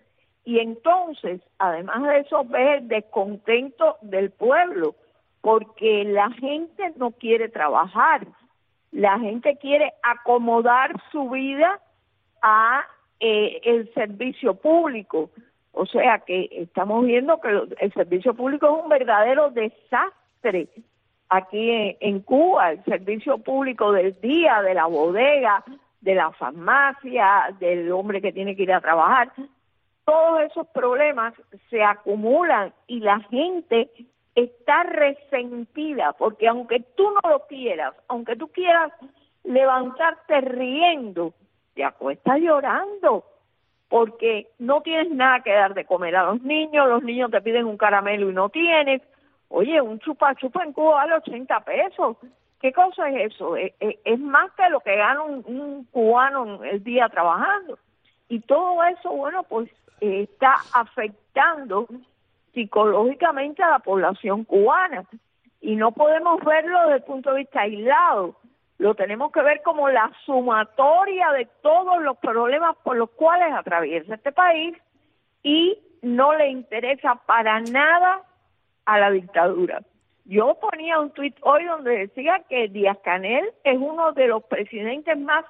Y entonces, además de eso, ves el descontento del pueblo, porque la gente no quiere trabajar, la gente quiere acomodar su vida a el servicio público. O sea que estamos viendo que el servicio público es un verdadero desastre aquí en Cuba. El servicio público del día, de la bodega, de la farmacia, del hombre que tiene que ir a trabajar, todos esos problemas se acumulan y la gente está resentida, porque aunque tú no lo quieras, aunque tú quieras levantarte riendo, te acuestas llorando, porque no tienes nada que dar de comer a los niños te piden un caramelo y no tienes. Oye, un chupa chupa en Cuba vale 80 pesos. ¿Qué cosa es eso? Es más que lo que gana un cubano el día trabajando. Y todo eso, bueno, pues está afectando psicológicamente a la población cubana. Y no podemos verlo desde el punto de vista aislado. Lo tenemos que ver como la sumatoria de todos los problemas por los cuales atraviesa este país y no le interesa para nada a la dictadura. Yo ponía un tuit hoy donde decía que Díaz-Canel es uno de los presidentes más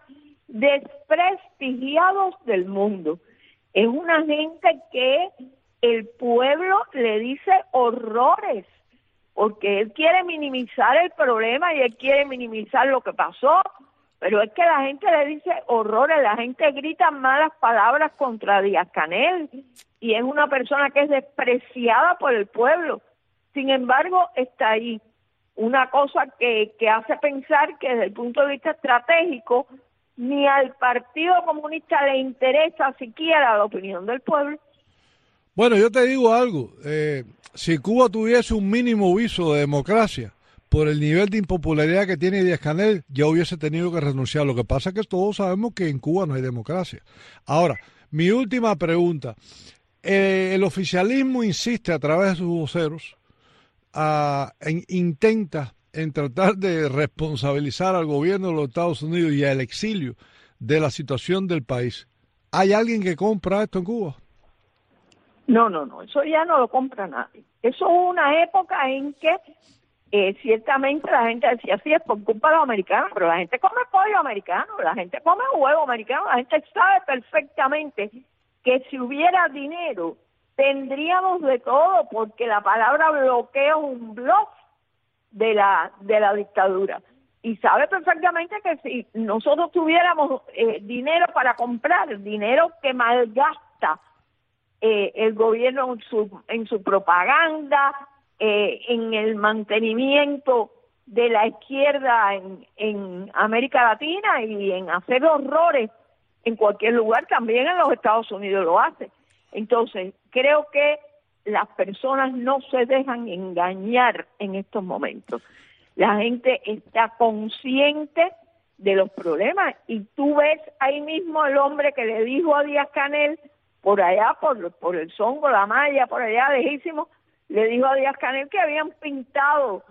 desprestigiados del mundo. Es una gente que el pueblo le dice horrores, porque él quiere minimizar el problema y él quiere minimizar lo que pasó, pero es que la gente le dice horrores, la gente grita malas palabras contra Díaz-Canel y es una persona que es despreciada por el pueblo. Sin embargo, está ahí una cosa que hace pensar que desde el punto de vista estratégico ni al Partido Comunista le interesa siquiera la opinión del pueblo. Bueno, yo te digo algo, si Cuba tuviese un mínimo viso de democracia, por el nivel de impopularidad que tiene Díaz-Canel, ya hubiese tenido que renunciar. Lo que pasa es que todos sabemos que en Cuba no hay democracia. Ahora, mi última pregunta, el oficialismo insiste a través de sus voceros, intenta en tratar de responsabilizar al gobierno de los Estados Unidos y al exilio de la situación del país. ¿Hay alguien que compra esto en Cuba? No, eso ya no lo compra nadie. Eso es una época en que ciertamente la gente decía, sí, es por culpa de los americanos, pero la gente come pollo americano, la gente come huevo americano, la gente sabe perfectamente que si hubiera dinero tendríamos de todo, porque la palabra bloqueo es un bluff de la dictadura. Y sabe perfectamente que si nosotros tuviéramos dinero para comprar, dinero que malgasta el gobierno en su propaganda, en el mantenimiento de la izquierda en América Latina y en hacer horrores en cualquier lugar, también en los Estados Unidos lo hace. Entonces, creo que las personas no se dejan engañar en estos momentos. La gente está consciente de los problemas y tú ves ahí mismo el hombre que le dijo a Díaz-Canel, por allá, por el Songo, la Maya, por allá lejísimo, le dijo a Díaz-Canel que habían pintado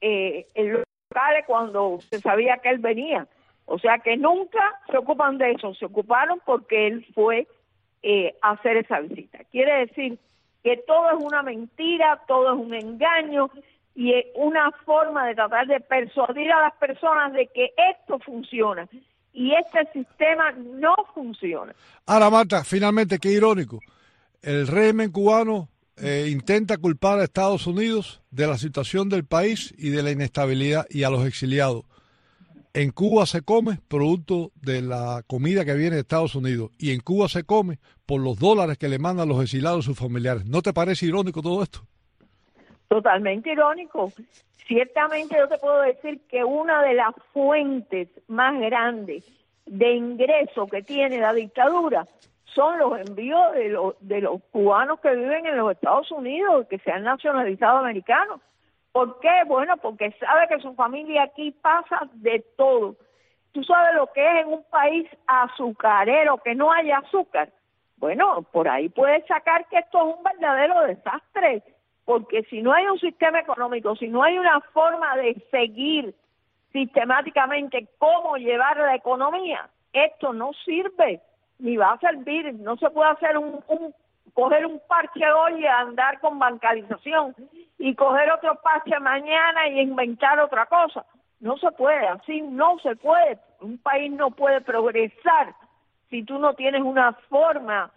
el locales cuando se sabía que él venía. O sea que nunca se ocupan de eso, se ocuparon porque él fue a hacer esa visita. Quiere decir que todo es una mentira, todo es un engaño y es una forma de tratar de persuadir a las personas de que esto funciona y este sistema no funciona. Ahora, Marta, finalmente, qué irónico, el régimen cubano intenta culpar a Estados Unidos de la situación del país y de la inestabilidad y a los exiliados. En Cuba se come producto de la comida que viene de Estados Unidos y en Cuba se come por los dólares que le mandan los exiliados a sus familiares. ¿No te parece irónico todo esto? Totalmente irónico. Ciertamente yo te puedo decir que una de las fuentes más grandes de ingreso que tiene la dictadura son los envíos de los cubanos que viven en los Estados Unidos, que se han nacionalizado americanos. ¿Por qué? Bueno, porque sabe que su familia aquí pasa de todo. Tú sabes lo que es en un país azucarero, que no haya azúcar. Bueno, por ahí puedes sacar que esto es un verdadero desastre, porque si no hay un sistema económico, si no hay una forma de seguir sistemáticamente cómo llevar la economía, esto no sirve, ni va a servir. No se puede hacer coger un parche hoy y andar con bancarización y coger otro parche mañana y inventar otra cosa. No se puede, así no se puede. Un país no puede progresar si tú no tienes una forma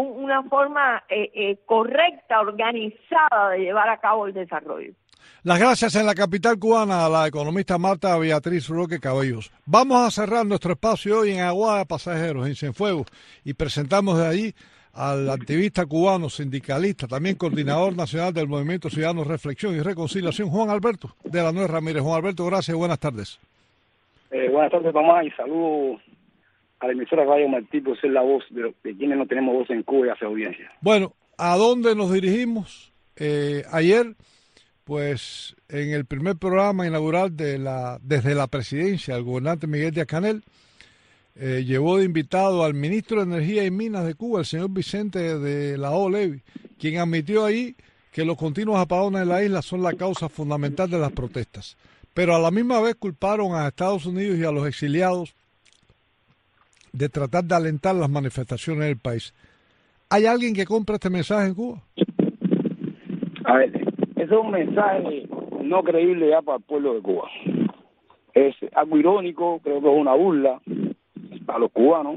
correcta, organizada de llevar a cabo el desarrollo. Las gracias en la capital cubana a la economista Marta Beatriz Roque Cabellos. Vamos a cerrar nuestro espacio hoy en Aguada Pasajeros, en Cienfuegos, y presentamos de allí al activista cubano, sindicalista, también coordinador nacional del Movimiento Ciudadano Reflexión y Reconciliación, Juan Alberto de la Nuez Ramírez. Juan Alberto, gracias y buenas tardes. Buenas tardes, Tomás, y saludos a la emisora Radio Martí por ser la voz de quienes no tenemos voz en Cuba y hacia audiencia. Bueno, ¿a dónde nos dirigimos? Ayer, pues, en el primer programa inaugural desde la presidencia, el gobernante Miguel Díaz-Canel llevó de invitado al ministro de Energía y Minas de Cuba, el señor Vicente de la O. Levi, quien admitió ahí que los continuos apagones en la isla son la causa fundamental de las protestas. Pero a la misma vez culparon a Estados Unidos y a los exiliados de tratar de alentar las manifestaciones del país. ¿Hay alguien que compre este mensaje en Cuba? A ver, ese es un mensaje no creíble ya para el pueblo de Cuba. Es algo irónico, creo que es una burla a los cubanos,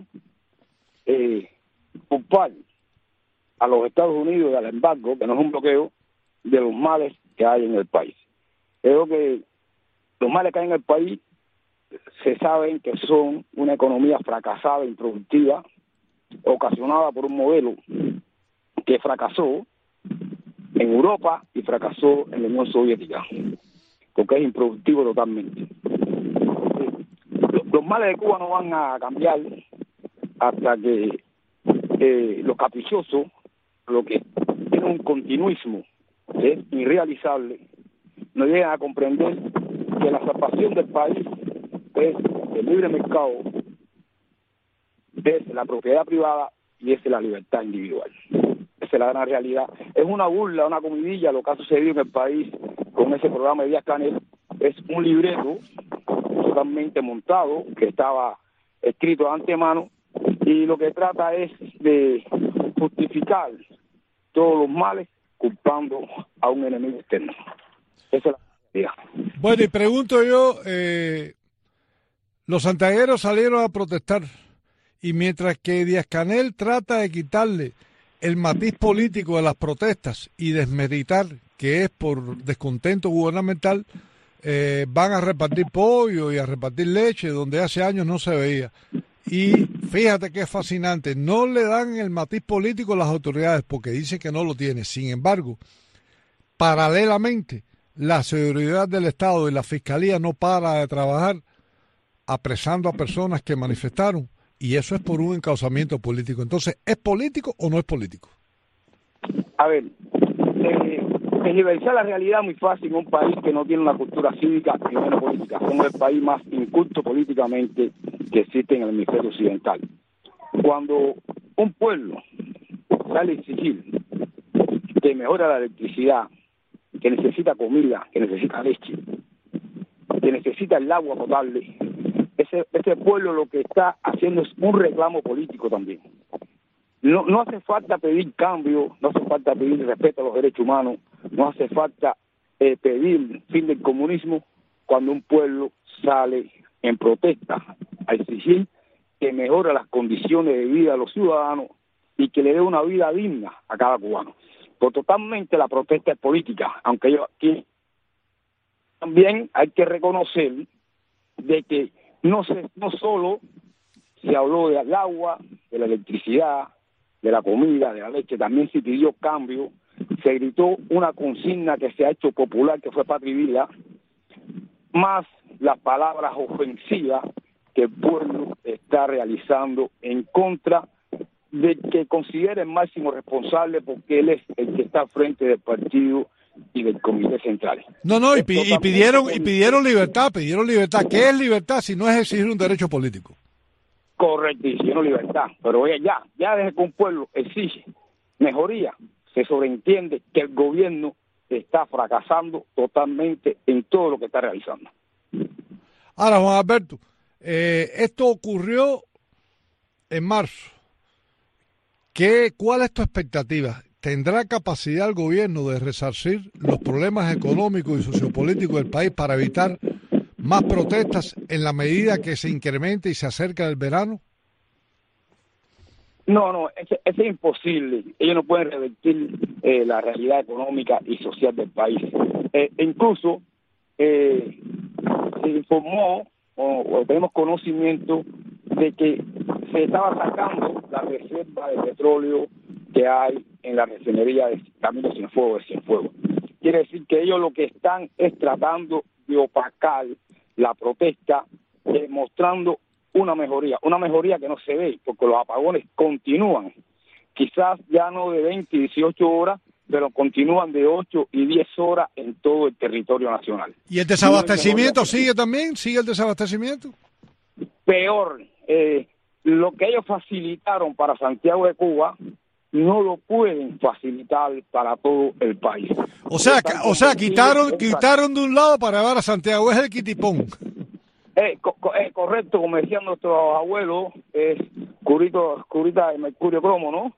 culpar a los Estados Unidos y al embargo, que no es un bloqueo, de los males que hay en el país. Creo que los males que hay en el país se saben que son una economía fracasada, improductiva, ocasionada por un modelo que fracasó en Europa y fracasó en la Unión Soviética, porque es improductivo totalmente. Los males de Cuba no van a cambiar hasta que los caprichosos, lo que tienen un continuismo que es irrealizable, no llegan a comprender que la salvación del país es el libre mercado, es la propiedad privada y es la libertad individual. Esa es la gran realidad. Es una burla, una comidilla lo que ha sucedido en el país con ese programa de Díaz-Canel. Es un libreto totalmente montado que estaba escrito de antemano y lo que trata es de justificar todos los males culpando a un enemigo externo. Esa es la realidad. Bueno, y pregunto yo, los santiagueros salieron a protestar y mientras que Díaz-Canel trata de quitarle el matiz político de las protestas y desmeritar que es por descontento gubernamental, van a repartir pollo y a repartir leche donde hace años no se veía. Y fíjate que es fascinante, no le dan el matiz político a las autoridades porque dicen que no lo tiene. Sin embargo, paralelamente, la seguridad del Estado y la Fiscalía no para de trabajar apresando a personas que manifestaron, y eso es por un encauzamiento político. Entonces, ¿es político o no es político? A ver, tergiversar la realidad es muy fácil en un país que no tiene una cultura cívica ni una política. Somos el país más inculto políticamente que existe en el hemisferio occidental. Cuando un pueblo sale a exigir que mejora la electricidad, que necesita comida, que necesita leche, que necesita el agua potable, ese pueblo lo que está haciendo es un reclamo político también. No hace falta pedir cambio, no hace falta pedir respeto a los derechos humanos, no hace falta pedir fin del comunismo cuando un pueblo sale en protesta a exigir que mejore las condiciones de vida de los ciudadanos y que le dé una vida digna a cada cubano. Pues totalmente la protesta es política, aunque yo aquí también hay que reconocer de que no solo se habló del agua, de la electricidad, de la comida, de la leche, también se pidió cambio, se gritó una consigna que se ha hecho popular, que fue Patria y Vida, más las palabras ofensivas que el pueblo está realizando en contra de que considere el máximo responsable porque él es el que está al frente del partido y del Comité Central. Y pidieron libertad, ¿Qué es libertad si no es exigir un derecho político? Correctísimo, libertad. Pero ya desde que un pueblo exige mejoría, se sobreentiende que el gobierno está fracasando totalmente en todo lo que está realizando. Ahora, Juan Alberto, esto ocurrió en marzo. ¿Cuál es tu expectativa? ¿Tendrá capacidad el gobierno de resarcir los problemas económicos y sociopolíticos del país para evitar más protestas en la medida que se incremente y se acerca el verano? No, es imposible. Ellos no pueden revertir la realidad económica y social del país. Incluso se informó o tenemos conocimiento de que se estaba sacando la reserva de petróleo que hay en la refinería de Camino Cienfuegos. Quiere decir que ellos lo que están es tratando de opacar la protesta, mostrando una mejoría que no se ve, porque los apagones continúan, quizás ya no de 20 y 18 horas, pero continúan de 8 y 10 horas en todo el territorio nacional. ¿Y el desabastecimiento sigue también? ¿Sigue el desabastecimiento? Peor, lo que ellos facilitaron para Santiago de Cuba no lo pueden facilitar para todo el país. O sea, quitaron de un lado para llevar a Santiago, es el quitipón. Correcto, como decían nuestros abuelos, es curita de mercurio cromo, ¿no?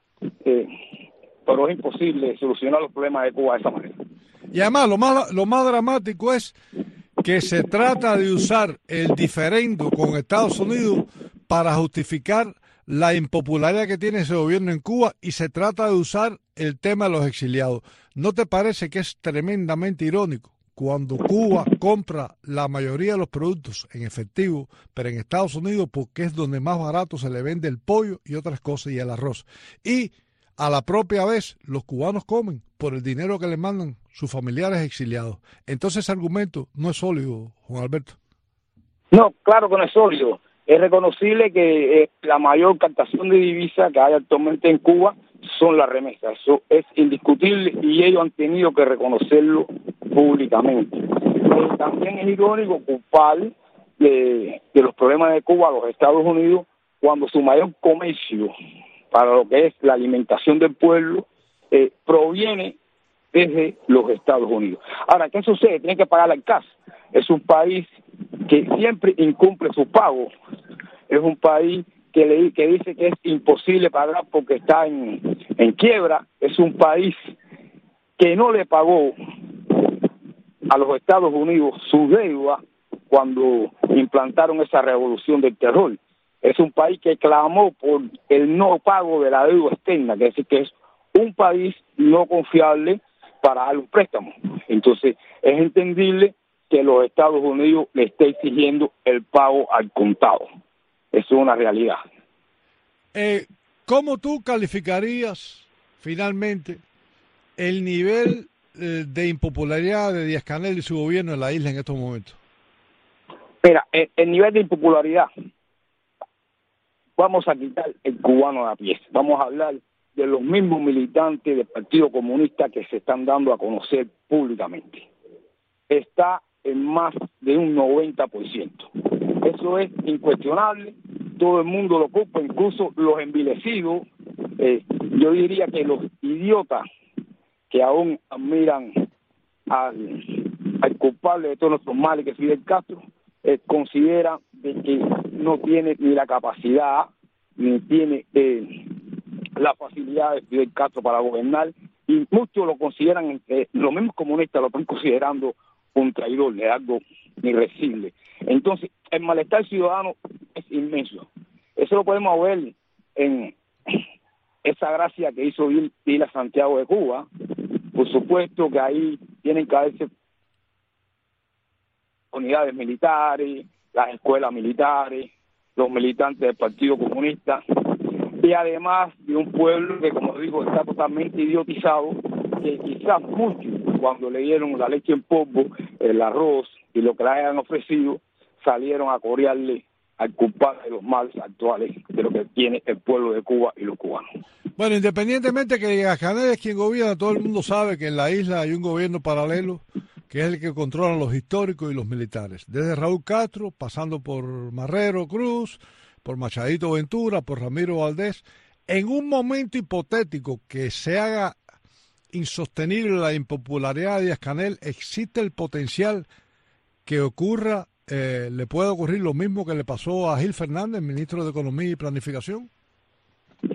Pero es imposible solucionar los problemas de Cuba de esa manera. Y además, lo más dramático es que se trata de usar el diferendo con Estados Unidos para justificar la impopularidad que tiene ese gobierno en Cuba, y se trata de usar el tema de los exiliados. ¿No te parece que es tremendamente irónico cuando Cuba compra la mayoría de los productos en efectivo, pero en Estados Unidos porque es donde más barato se le vende el pollo y otras cosas y el arroz? Y a la propia vez los cubanos comen por el dinero que les mandan sus familiares exiliados. Entonces ese argumento no es sólido, Juan Alberto. No, claro que no es sólido. Es reconocible que la mayor captación de divisas que hay actualmente en Cuba son las remesas. Eso es indiscutible y ellos han tenido que reconocerlo públicamente. También es irónico culpar de los problemas de Cuba a los Estados Unidos cuando su mayor comercio para lo que es la alimentación del pueblo proviene desde los Estados Unidos. Ahora, ¿qué sucede? Tienen que pagar al CAS. Es un país que siempre incumple su pago. Es un país que dice que es imposible pagar porque está en quiebra. Es un país que no le pagó a los Estados Unidos su deuda cuando implantaron esa revolución del terror. Es un país que clamó por el no pago de la deuda externa, que es decir, que es un país no confiable para dar un préstamo. Entonces, es entendible que los Estados Unidos le esté exigiendo el pago al contado. Eso es una realidad. ¿Cómo tú calificarías finalmente el nivel de impopularidad de Díaz-Canel y su gobierno en la isla en estos momentos? Mira, el nivel de impopularidad, vamos a quitar el cubano de a pie. Vamos a hablar de los mismos militantes del Partido Comunista que se están dando a conocer públicamente. Está en más de un 90%. Eso es incuestionable, todo el mundo lo ocupa, incluso los envilecidos, yo diría que los idiotas que aún admiran al culpable de todos nuestros males, que es Fidel Castro, consideran de que no tiene ni la capacidad, ni tiene la facilidad de Fidel Castro para gobernar, y muchos lo consideran, los mismos comunistas lo están considerando un traidor, de algo irreversible. Entonces, el malestar ciudadano es inmenso. Eso lo podemos ver en esa gracia que hizo ir a Santiago de Cuba. Por supuesto que ahí tienen que haberse unidades militares, las escuelas militares, los militantes del Partido Comunista, y además de un pueblo que, como digo, está totalmente idiotizado, que quizás muchos, cuando leyeron la leche en polvo, el arroz y lo que le hayan ofrecido, salieron a corearle al culpable de los males actuales de lo que tiene el pueblo de Cuba y los cubanos. Bueno, independientemente que Díaz-Canel es quien gobierna, todo el mundo sabe que en la isla hay un gobierno paralelo que es el que controla los históricos y los militares, desde Raúl Castro, pasando por Marrero Cruz, por Machadito Ventura, por Ramiro Valdés. En un momento hipotético que se haga insostenible la impopularidad de Díaz-Canel, ¿existe el potencial que ocurra, le puede ocurrir lo mismo que le pasó a Gil Fernández, ministro de Economía y Planificación?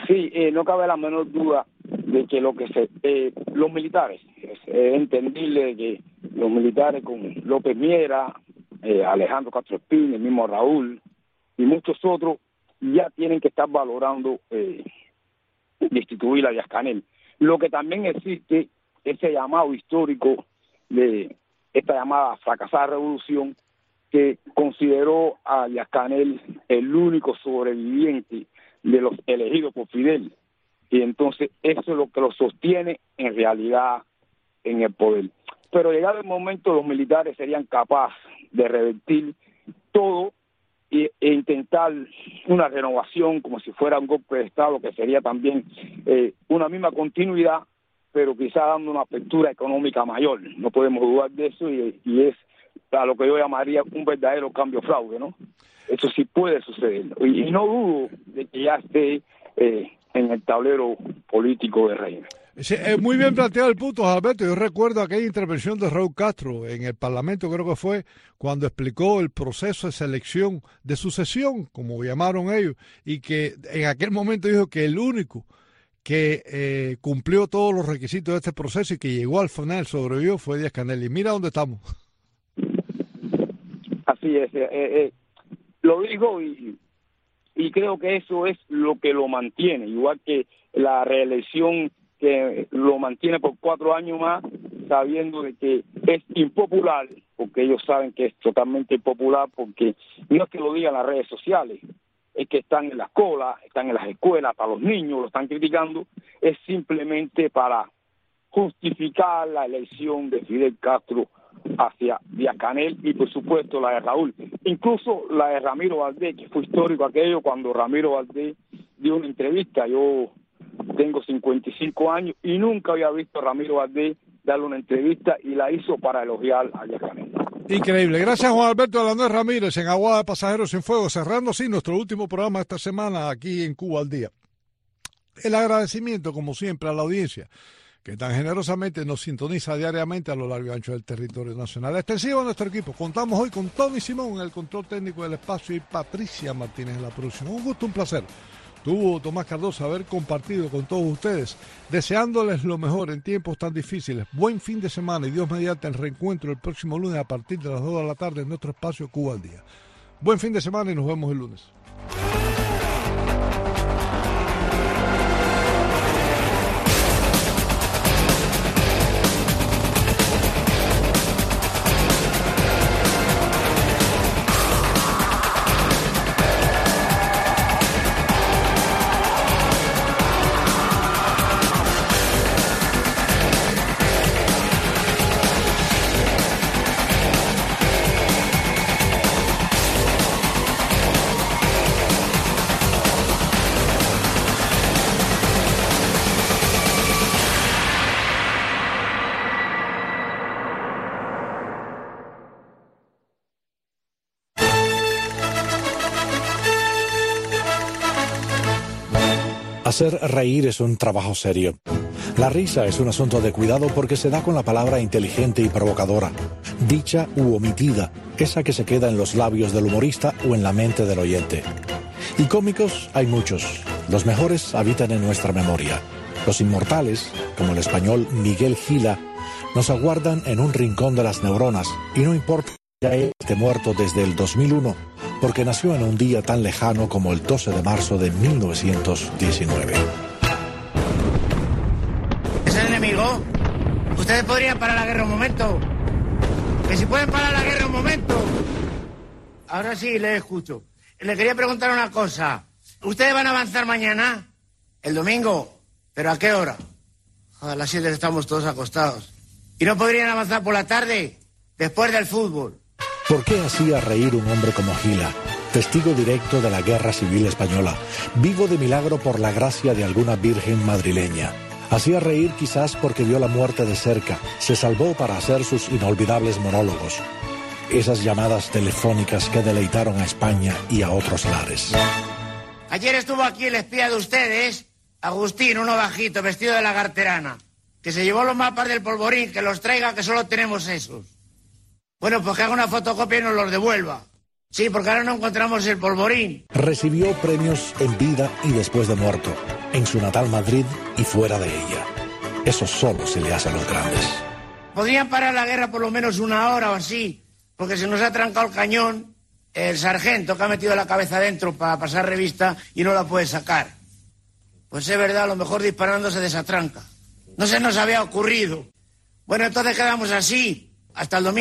Sí, no cabe la menor duda de que los militares, es entendible que los militares con López Miera, Alejandro Castro Espín, el mismo Raúl y muchos otros ya tienen que estar valorando destituir a Díaz-Canel. Lo que también existe, ese llamado histórico de esta llamada fracasada revolución, que consideró a Díaz-Canel el único sobreviviente de los elegidos por Fidel. Y entonces eso es lo que lo sostiene en realidad en el poder. Pero llegado el momento, los militares serían capaces de revertir todo e intentar una renovación como si fuera un golpe de Estado, que sería también una misma continuidad, pero quizá dando una apertura económica mayor. No podemos dudar de eso, y es a lo que yo llamaría un verdadero cambio fraude, ¿no? Eso sí puede suceder. Y no dudo de que ya esté en el tablero político del régimen. Sí, es muy bien planteado el punto, Alberto. Yo recuerdo aquella intervención de Raúl Castro en el Parlamento, creo que fue, cuando explicó el proceso de selección, de sucesión, como llamaron ellos, y que en aquel momento dijo que el único que cumplió todos los requisitos de este proceso y que llegó al final, sobrevivió, fue Díaz-Canel. Y mira dónde estamos. Así es. Lo digo y creo que eso es lo que lo mantiene, igual que la reelección que lo mantiene por 4 años más, sabiendo de que es impopular, porque ellos saben que es totalmente impopular, porque no es que lo digan las redes sociales, es que están en las colas, están en las escuelas, para los niños lo están criticando, es simplemente para justificar la elección de Fidel Castro hacia Díaz-Canel y por supuesto la de Raúl, incluso la de Ramiro Valdés, que fue histórico aquello cuando Ramiro Valdés dio una entrevista. Yo tengo 55 años y nunca había visto a Ramiro Valdés darle una entrevista, y la hizo para elogiar a Díaz-Canel. Increíble. Gracias, Juan Alberto Alanés Ramírez, en Aguada de Pasajeros Sin Fuego, cerrando así nuestro último programa de esta semana aquí en Cuba al Día. El agradecimiento, como siempre, a la audiencia que tan generosamente nos sintoniza diariamente a lo largo y ancho del territorio nacional. Extensivo a nuestro equipo. Contamos hoy con Tony Simón en el control técnico del espacio y Patricia Martínez en la producción. Un gusto, un placer. Tuvo Tomás Cardoso haber compartido con todos ustedes, deseándoles lo mejor en tiempos tan difíciles. Buen fin de semana y Dios mediante el reencuentro el próximo lunes a partir de las 2 de la tarde en nuestro espacio Cuba al Día. Buen fin de semana y nos vemos el lunes. Hacer reír es un trabajo serio. La risa es un asunto de cuidado porque se da con la palabra inteligente y provocadora, dicha u omitida, esa que se queda en los labios del humorista o en la mente del oyente. Y cómicos hay muchos. Los mejores habitan en nuestra memoria. Los inmortales, como el español Miguel Gila, nos aguardan en un rincón de las neuronas, y no importa que ya esté muerto desde el 2001, porque nació en un día tan lejano como el 12 de marzo de 1919. ¿Es el enemigo? ¿Ustedes podrían parar la guerra un momento? ¿Que si pueden parar la guerra un momento? Ahora sí, le escucho. Le quería preguntar una cosa. ¿Ustedes van a avanzar mañana? ¿El domingo? ¿Pero a qué hora? A las 7 estamos todos acostados. ¿Y no podrían avanzar por la tarde? Después del fútbol. ¿Por qué hacía reír un hombre como Gila, testigo directo de la Guerra Civil Española, vivo de milagro por la gracia de alguna virgen madrileña? Hacía reír quizás porque vio la muerte de cerca, se salvó para hacer sus inolvidables monólogos, esas llamadas telefónicas que deleitaron a España y a otros lares. Ayer estuvo aquí el espía de ustedes, Agustín, uno bajito, vestido de lagarterana, que se llevó los mapas del polvorín, que los traiga, que solo tenemos esos. Bueno, pues que haga una fotocopia y nos los devuelva. Sí, porque ahora no encontramos el polvorín. Recibió premios en vida y después de muerto. en su natal Madrid y fuera de ella. Eso solo se le hace a los grandes. Podrían parar la guerra por lo menos una hora o así, porque se nos ha trancado el cañón, el sargento que ha metido la cabeza dentro para pasar revista y no la puede sacar. Pues es verdad, a lo mejor disparando se desatranca. No se nos había ocurrido. Bueno, entonces quedamos así, hasta el domingo.